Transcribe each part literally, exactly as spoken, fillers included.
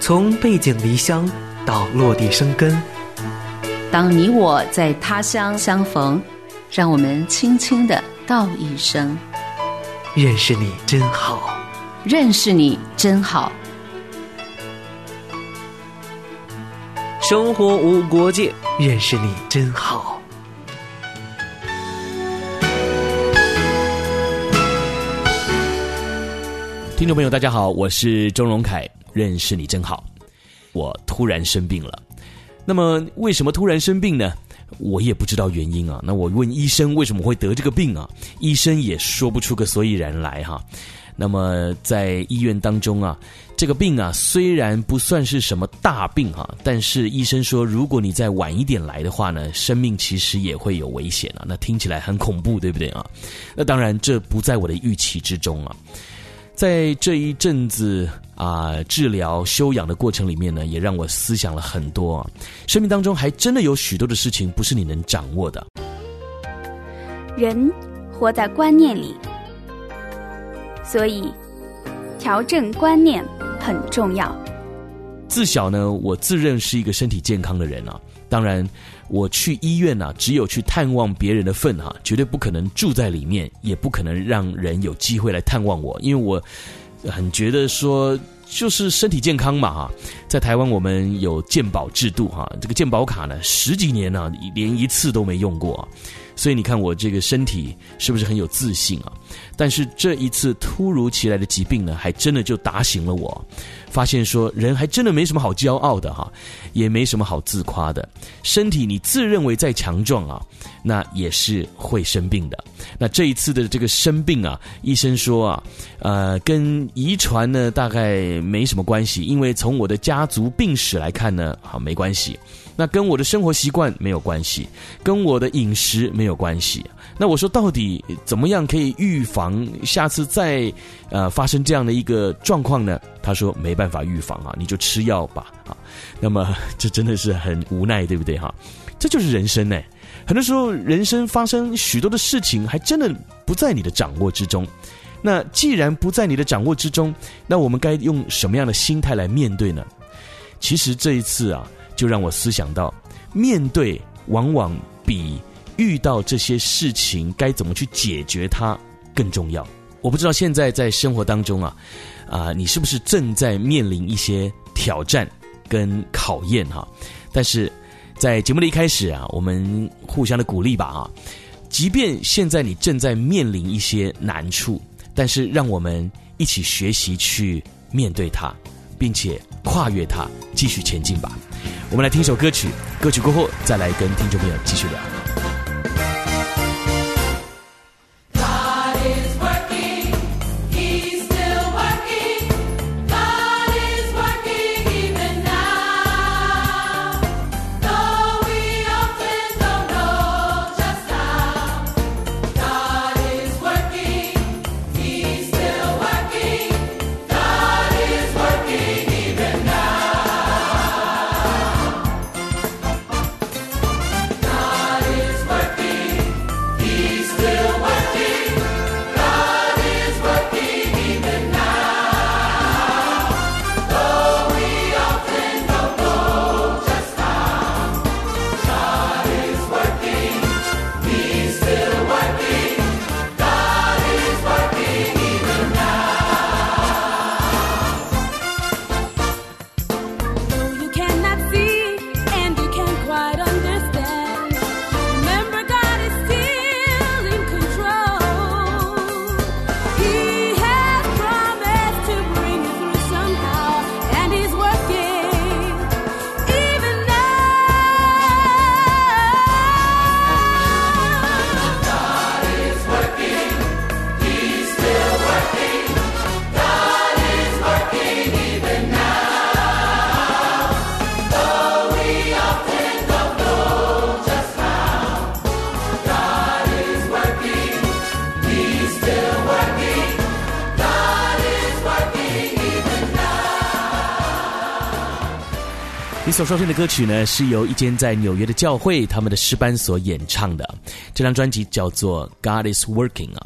从背井离乡到落地生根。 当你我在他乡相逢，让我们轻轻地道一声： 认识你真好。 认识你真好。 生活无国界，认识你真好。 听众朋友大家好，我是钟荣凯，认识你真好。我突然生病了，那么为什么突然生病呢？我也不知道原因啊。那我问医生为什么会得这个病啊，医生也说不出个所以然来哈。那么在医院当中啊，这个病啊虽然不算是什么大病哈，但是医生说如果你再晚一点来的话呢，生命其实也会有危险啊。那听起来很恐怖，对不对啊？那当然这不在我的预期之中啊。在这一阵子啊、呃、治疗休养的过程里面呢，也让我思想了很多啊。生命当中还真的有许多的事情不是你能掌握的。 人活在观念里，所以调整观念很重要。 自小呢，我自认是一个身体健康的人啊。当然我去医院啊，只有去探望别人的份啊，绝对不可能住在里面，也不可能让人有机会来探望我，因为我很觉得说就是身体健康嘛哈。在台湾我们有健保制度哈，这个健保卡呢十几年啊连一次都没用过啊，所以你看我这个身体是不是很有自信啊？但是这一次突如其来的疾病呢，还真的就打醒了我，发现说人还真的没什么好骄傲的哈，也没什么好自夸的。身体你自认为再强壮啊，那也是会生病的。那这一次的这个生病啊，医生说啊，呃，跟遗传呢大概没什么关系，因为从我的家族病史来看呢，好没关系。那跟我的生活习惯没有关系，跟我的饮食没有关系。那我说到底怎么样可以预防下次再呃发生这样的一个状况呢？他说没办法预防啊，你就吃药吧啊。那么这真的是很无奈，对不对哈？这就是人生呢。很多时候人生发生许多的事情还真的不在你的掌握之中。那既然不在你的掌握之中，那我们该用什么样的心态来面对呢？其实这一次啊，就让我思想到，面对往往比遇到这些事情该怎么去解决它更重要。我不知道现在在生活当中啊，啊、呃，你是不是正在面临一些挑战跟考验哈？但是在节目的一开始啊，我们互相的鼓励吧啊，即便现在你正在面临一些难处，但是让我们一起学习去面对它，并且跨越它，继续前进吧。我们来听一首歌曲，歌曲过后再来跟听众朋友继续聊。你所收听的歌曲呢，是由一间在纽约的教会他们的诗班所演唱的。这张专辑叫做 God is Working 啊。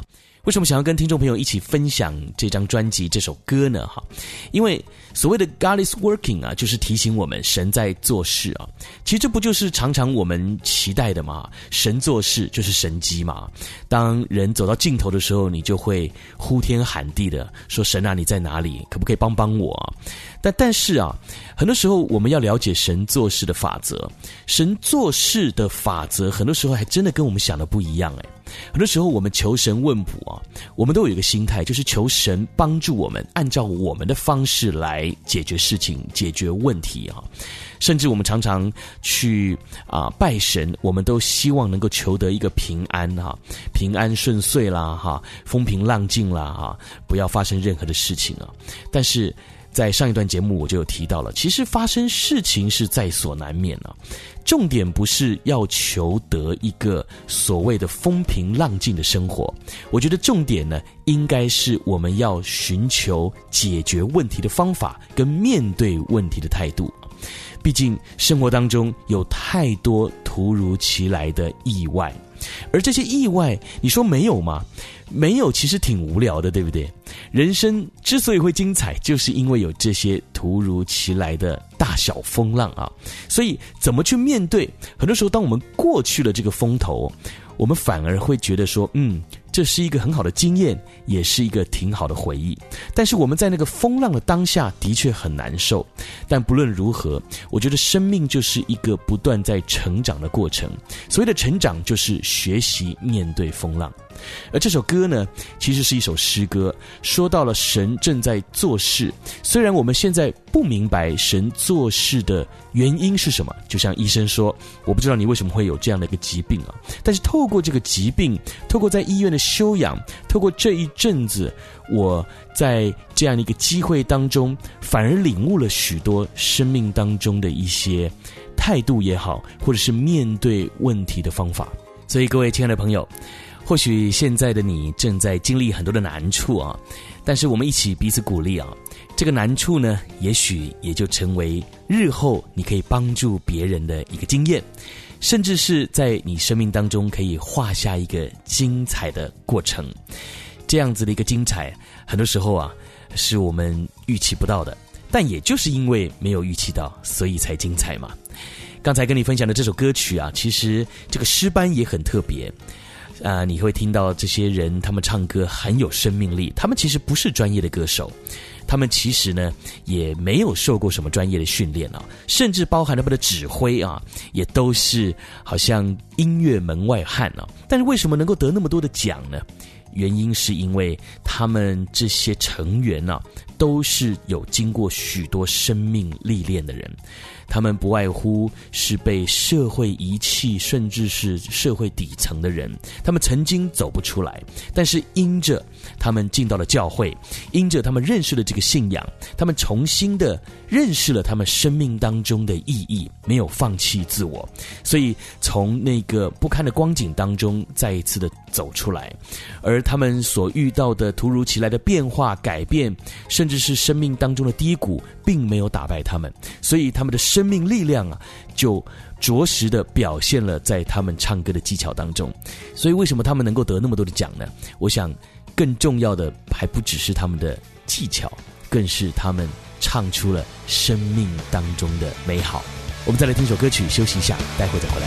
为什么想要跟听众朋友一起分享这张专辑这首歌呢？哈，因为所谓的 God is working 啊，就是提醒我们神在做事啊。其实这不就是常常我们期待的吗？神做事就是神迹嘛。当人走到尽头的时候，你就会呼天喊地的说：“神啊，你在哪里？可不可以帮帮我啊？”但但是啊，很多时候我们要了解神做事的法则，神做事的法则很多时候还真的跟我们想的不一样哎。很多时候我们求神问卜啊，我们都有一个心态，就是求神帮助我们按照我们的方式来解决事情、解决问题啊。甚至我们常常去啊拜神，我们都希望能够求得一个平安哈，平安顺遂啦哈，风平浪静啦哈，不要发生任何的事情啊。但是在上一段节目我就有提到了，其实发生事情是在所难免啊。重点不是要求得一个所谓的风平浪静的生活，我觉得重点呢，应该是我们要寻求解决问题的方法跟面对问题的态度。毕竟生活当中有太多突如其来的意外，而这些意外你说没有吗？没有，其实挺无聊的，对不对？人生之所以会精彩，就是因为有这些突如其来的大小风浪啊。所以怎么去面对，很多时候当我们过去了这个风头，我们反而会觉得说，嗯，这是一个很好的经验，也是一个挺好的回忆。但是我们在那个风浪的当下的确很难受。但不论如何，我觉得生命就是一个不断在成长的过程。所谓的成长，就是学习面对风浪。而这首歌呢，其实是一首诗歌，说到了神正在做事。虽然我们现在不明白神做事的原因是什么，就像医生说，我不知道你为什么会有这样的一个疾病啊，但是透过这个疾病，透过在医院的休养，透过这一阵子我在这样的一个机会当中，反而领悟了许多生命当中的一些态度也好，或者是面对问题的方法。所以各位亲爱的朋友，或许现在的你正在经历很多的难处啊，但是我们一起彼此鼓励啊，这个难处呢，也许也就成为日后你可以帮助别人的一个经验，甚至是在你生命当中可以画下一个精彩的过程。这样子的一个精彩，很多时候啊，是我们预期不到的，但也就是因为没有预期到，所以才精彩嘛。刚才跟你分享的这首歌曲啊，其实这个诗班也很特别。啊，你会听到这些人他们唱歌很有生命力，他们其实不是专业的歌手，他们其实呢也没有受过什么专业的训练啊，甚至包含他们的指挥啊，也都是好像音乐门外汉啊。但是为什么能够得那么多的奖呢？原因是因为他们这些成员啊，都是有经过许多生命历练的人，他们不外乎是被社会遗弃，甚至是社会底层的人，他们曾经走不出来，但是因着他们进到了教会，因着他们认识了这个信仰，他们重新的认识了他们生命当中的意义，没有放弃自我，所以从那个不堪的光景当中再一次的走出来。而他们所遇到的突如其来的变化改变，甚至是生命当中的低谷，并没有打败他们，所以他们的生命力量啊，就着实的表现了在他们唱歌的技巧当中。所以为什么他们能够得那么多的奖呢？我想更重要的还不只是他们的技巧，更是他们唱出了生命当中的美好。我们再来听首歌曲休息一下，待会再回来。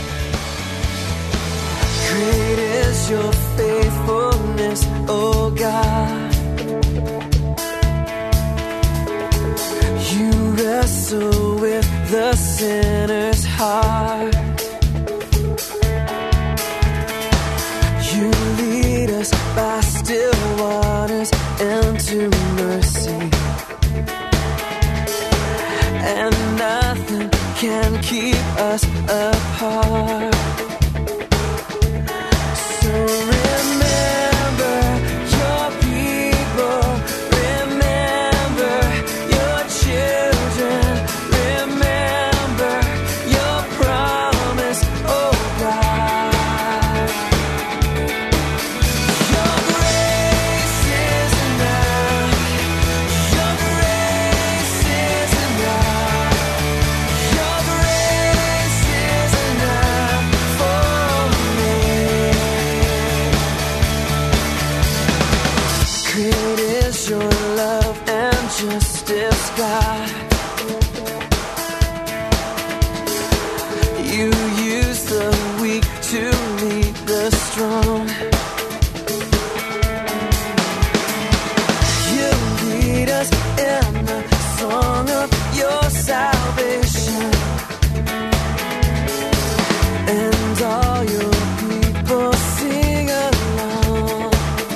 Great is your faithfulness, oh God. You wrestle with the sinner's heart. You lead us by still waters into mercy, and nothing can keep us apart. So remember your people, remember your children, remember your promise, oh God. Your grace is enough, your grace is enough, your grace is enough. is your love and justice, God. You use the weak to lead the strong. You lead us in the song of your salvation, and all your people sing along.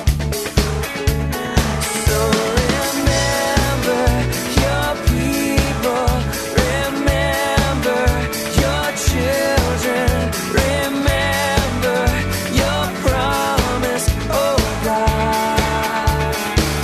So remember your people, remember your children, remember your promise, oh God.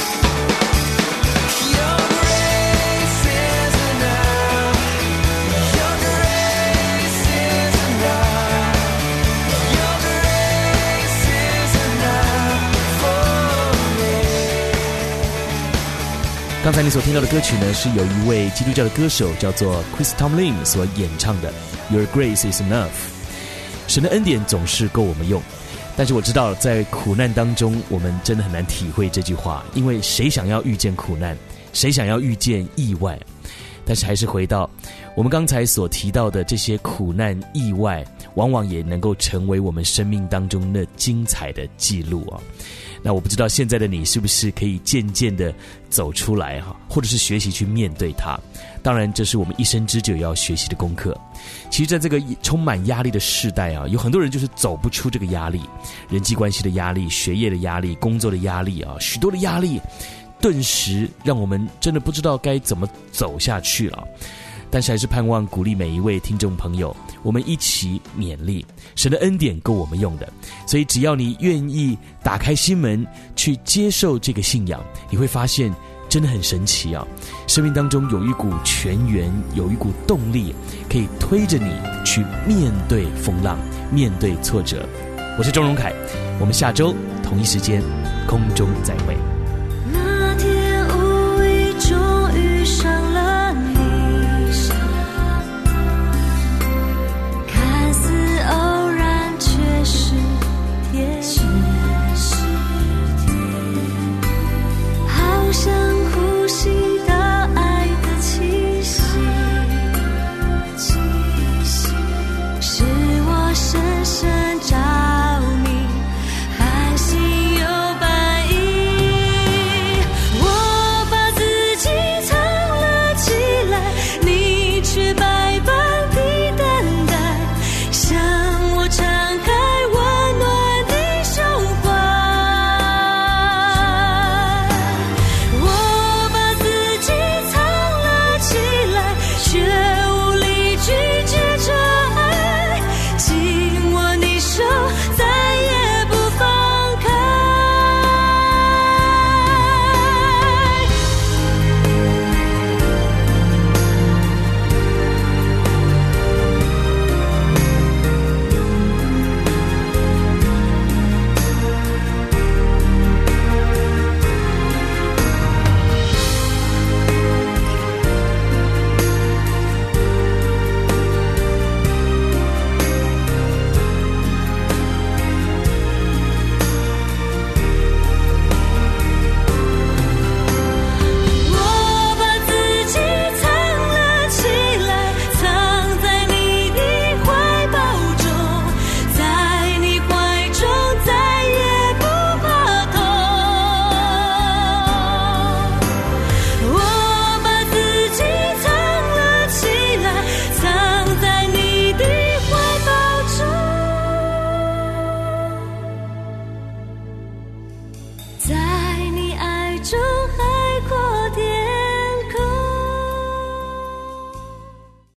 Your grace is enough. Your grace is enough. Your grace is enough for me. 刚才你所听到的歌曲呢，是有一位基督教的歌手叫做 Chris Tomlin 所演唱的 Your Grace is Enough。 神的恩典总是够我们用，但是我知道在苦难当中我们真的很难体会这句话，因为谁想要遇见苦难，谁想要遇见意外？但是还是回到我们刚才所提到的这些苦难意外，往往也能够成为我们生命当中的精彩的记录啊。那我不知道现在的你是不是可以渐渐的走出来哈，或者是学习去面对它。当然这是我们一生之久要学习的功课。其实在这个充满压力的世代啊，有很多人就是走不出这个压力，人际关系的压力，学业的压力，工作的压力啊，许多的压力顿时让我们真的不知道该怎么走下去了。但是还是盼望鼓励每一位听众朋友，我们一起勉励，神的恩典够我们用的。所以只要你愿意打开心门去接受这个信仰，你会发现真的很神奇啊！生命当中有一股泉源，有一股动力，可以推着你去面对风浪，面对挫折。我是钟荣凯，我们下周同一时间空中再会。